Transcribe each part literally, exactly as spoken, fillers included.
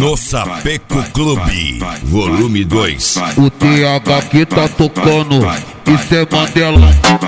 No Sapeco Clube, volume dois. O T H que tá tocando, isso é Mandela.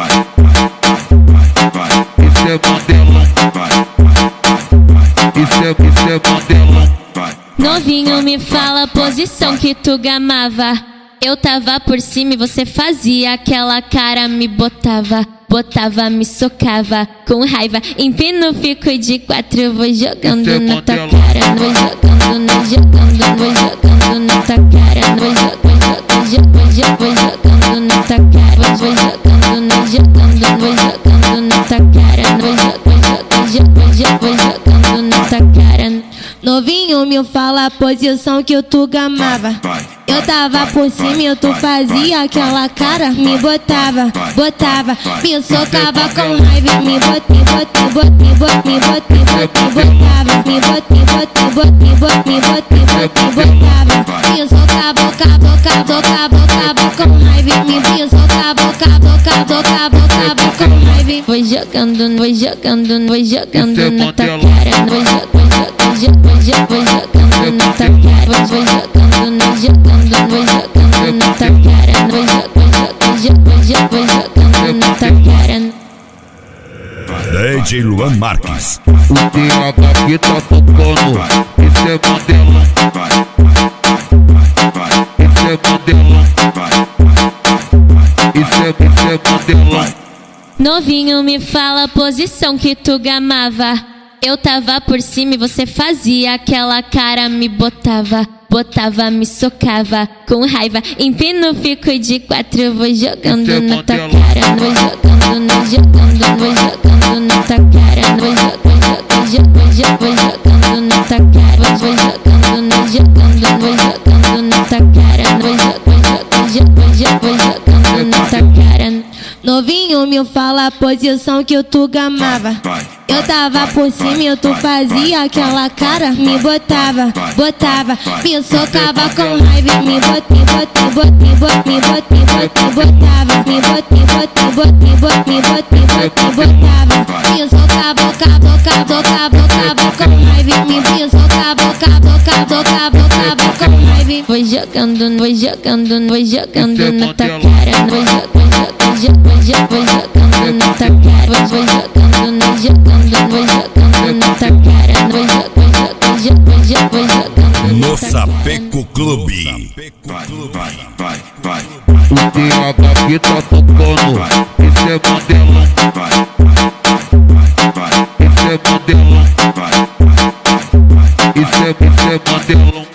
Isso é Mandela. Isso é, isso é Mandela. Novinho, me fala a posição que tu gamava. Eu tava por cima e você fazia aquela cara, me botava, botava, me socava com raiva. Empino, fico de quatro, eu vou jogando na tua cara, vou jogando, vou jogando, vou jogando na tua cara, vou jogando, vou jogando, vou jogando na tua cara, vou jogando, vou jogando, vou jogando na tua cara, vou jogando, vou jogando na tua cara. Novinho, me fala a posição que tu gamava. Eu tava por cima e tu fazia aquela cara, me botava, botava, me socava com raiva, me botei, botei, botei, botei, botei, botei, botava, me botei, botei, botei, botei, botei, botei, botava, me socava, cabo, cabo, cabo, cabo com raiva, me me socava, cabo, cabo, cabo, cabo com raiva. Vou jogando, vou jogando, vou jogando na tua cara, vou jogando, vou jogando, vou jogando na tua cara, vou jogando, vou jogando, vou jogando na tua cara, vou jogando, vou jogando, vou jogando na tua cara. D J Luan Marques. O T H que tá tocando, isso é Mandela. Isso é Mandela. Isso é, isso é Mandela. Novinho, me fala a posição que tu gamava. Eu tava por cima e você fazia aquela cara, me botava, botava, me socava com raiva. Empino, fico de quatro, eu vou jogando na tua cara, vou jogando, vou jogando, vou jogando na tua cara, vou jogando, vou jogando, vou jogando na tua cara, vou jogando, vou jogando, vou jogando na tua cara, vou jogando, vou jogando, vou jogando na tua cara. Novinho, me fala a posição que tu gamava. Eu tava por cima e tu fazia aquela cara, me botava, botava, me socava com raiva, me botei, botei, botei, botei, botei, botei, botava, me botei, botei, botei, botei, botei, botei, botava, me socava, cabo, cabo, cabo, cabo com raiva, me me socava, cabo, cabo, cabo, cabo com raiva. Vou jogando, vou jogando, vou jogando na tua cara, vou jogando, vou jogando, vou jogando na tua cara, vou jogando, vou jogando, vou jogando na tua cara, vou jogando, vou jogando, vou jogando no Sapeco Clube. O T H que tá tocando, isso é Mandela. Isso é Mandela. Isso é, isso é Mandela.